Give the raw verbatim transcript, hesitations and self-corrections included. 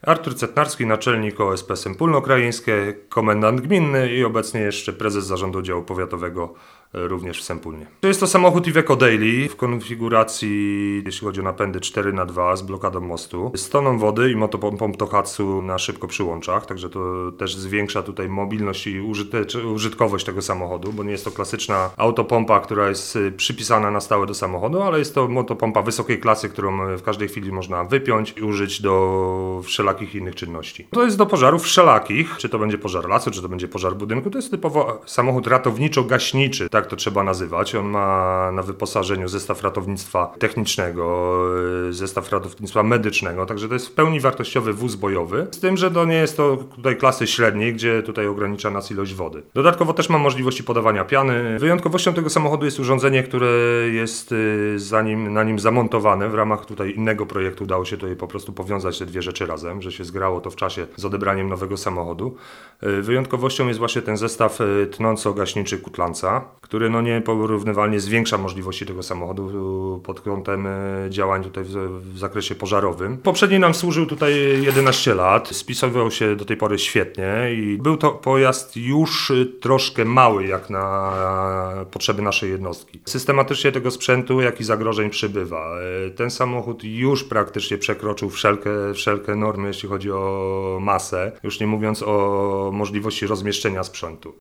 Artur Cetnarski, naczelnik O S P Sępólno Krajeńskie, komendant gminny i obecnie jeszcze prezes zarządu działu powiatowego również w Sępólnie. To jest to samochód Iveco Daily w konfiguracji, jeśli chodzi o napędy cztery na dwa z blokadą mostu, z toną wody i motopompą Tohatsu na szybko przyłączach, także to też zwiększa tutaj mobilność i użyte- użytkowość tego samochodu, bo nie jest to klasyczna autopompa, która jest przypisana na stałe do samochodu, ale jest to motopompa wysokiej klasy, którą w każdej chwili można wypiąć i użyć do wszelakich innych czynności. To jest do pożarów wszelakich, czy to będzie pożar lasu, czy to będzie pożar budynku, to jest typowo samochód ratowniczo-gaśniczy, tak to trzeba nazywać. On ma na wyposażeniu zestaw ratownictwa technicznego, zestaw ratownictwa medycznego, także to jest w pełni wartościowy wóz bojowy, z tym, że to nie jest to tutaj klasy średniej, gdzie tutaj ogranicza nas ilość wody. Dodatkowo też ma możliwości podawania piany. Wyjątkowością tego samochodu jest urządzenie, które jest za nim, na nim zamontowane. W ramach tutaj innego projektu udało się tutaj po prostu powiązać te dwie rzeczy razem, że się zgrało to w czasie z odebraniem nowego samochodu. Wyjątkowością jest właśnie ten zestaw tnąco-gaśniczy Kutlanca, który no nieporównywalnie zwiększa możliwości tego samochodu pod kątem działań tutaj w, w zakresie pożarowym. Poprzedni nam służył tutaj jedenaście lat, spisywał się do tej pory świetnie i był to pojazd już troszkę mały jak na potrzeby naszej jednostki. Systematycznie tego sprzętu, jak i zagrożeń przybywa. Ten samochód już praktycznie przekroczył wszelkie, wszelkie normy, jeśli chodzi o masę, już nie mówiąc o możliwości rozmieszczenia sprzętu.